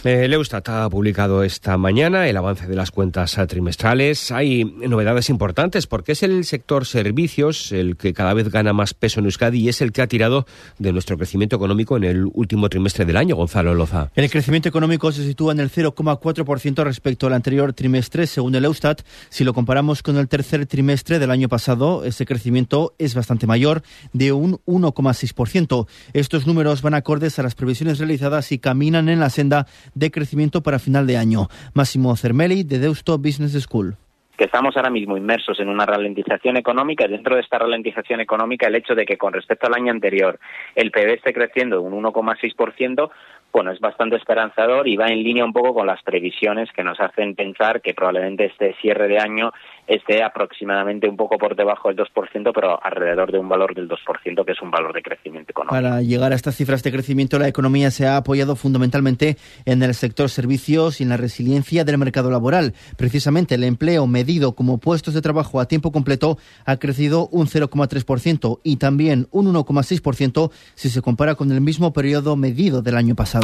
El Eustat ha publicado esta mañana el avance de las cuentas trimestrales. Hay novedades importantes porque es el sector servicios el que cada vez gana más peso en Euskadi y es el que ha tirado de nuestro crecimiento económico en el último trimestre del año. Gonzalo Loza. El crecimiento económico se sitúa en el 0,4% respecto al anterior trimestre, según el Eustat. Si lo comparamos con el tercer trimestre del año pasado, ese crecimiento es bastante mayor, de un 1,6%. Estos números van acordes a las previsiones realizadas y caminan en la senda de crecimiento para final de año. Máximo Cermeli, de Deusto Business School. Que estamos ahora mismo inmersos en una ralentización económica, y dentro de esta ralentización económica el hecho de que con respecto al año anterior el PIB esté creciendo un 1,6%, bueno, es bastante esperanzador y va en línea un poco con las previsiones que nos hacen pensar que probablemente este cierre de año esté aproximadamente un poco por debajo del 2%, pero alrededor de un valor del 2%, que es un valor de crecimiento económico. Para llegar a estas cifras de crecimiento, la economía se ha apoyado fundamentalmente en el sector servicios y en la resiliencia del mercado laboral. Precisamente el empleo medido como puestos de trabajo a tiempo completo ha crecido un 0,3% y también un 1,6% si se compara con el mismo periodo medido del año pasado.